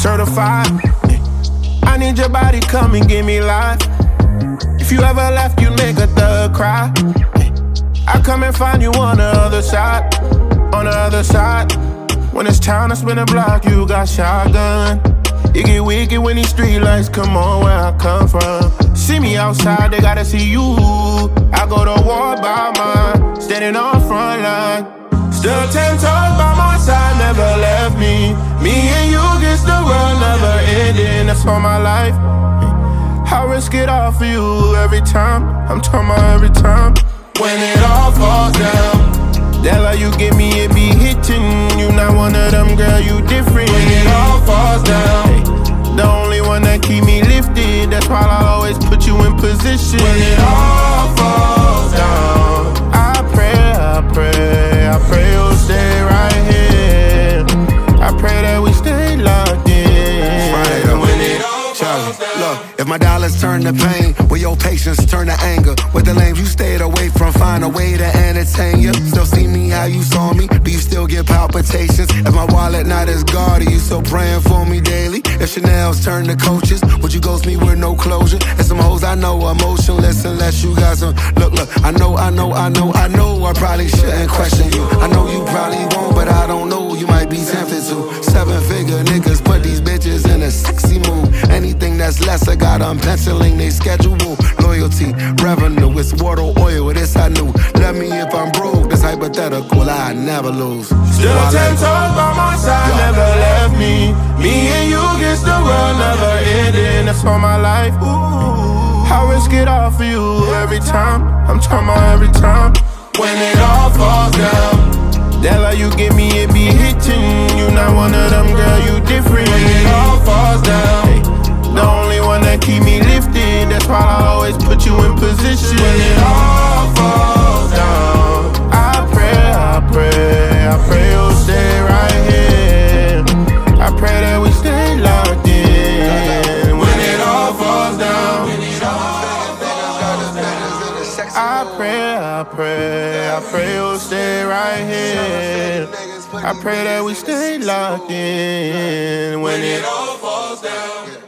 certified. I need your body, come and give me life. If you ever left, you'd make a thug cry. I come and find you on the other side. On the other side. When it's time to spin a block, you got shotgun. You get wicked when these street lights come on where I come from. See me outside, they gotta see you. I go to war by mine, standing on front line. Still 10 toes by my side, never left me. Me and you against the world, never ending. That's all my life. I risk it all for you every time. I'm talking about every time. When it all falls down, that love you give me, it be hitting. You not one of them, girl, you different. When it all falls down, the only one that keep me lifted. That's why I always put you in position. When it all falls down, I pray you'll stay right here. I pray that we stay locked in. When it all falls down. Look, if my dollars turn to pain, will your patience turn to anger? With the lames you stayed away from, find a way to entertain you. Still see me how you saw me? Do you still get palpitations? If my wallet not as guarded, you still praying for me daily? If Chanel's turn to coaches, would you ghost me with no closure? And some hoes I know emotionless unless you got some. Look, I know I probably shouldn't question you. I know you probably won't, but I don't know, you might be tempted to. 7-figure niggas put these bitches in a sexy mood. Anything that's less, I got them penciling they schedule. Loyalty, revenue, it's water, oil, this I knew. Love me if I'm broke, this hypothetical, I never lose. Still 10 toes by my side, never left me. Me and you against the world, never ending. That's all my life. Ooh, I risk it all for you every time. I'm talking about every time. When it all falls down, that love you give me, it be hitting. You not one of them, girl, you different. When it all falls down, the only one that keep me lifted. That's why I always put you in position. When it all falls down, I pray you'll stay right here. I pray that we stay locked in. When it all falls down, I pray you'll stay right here. I pray that we stay locked in. When it all falls down.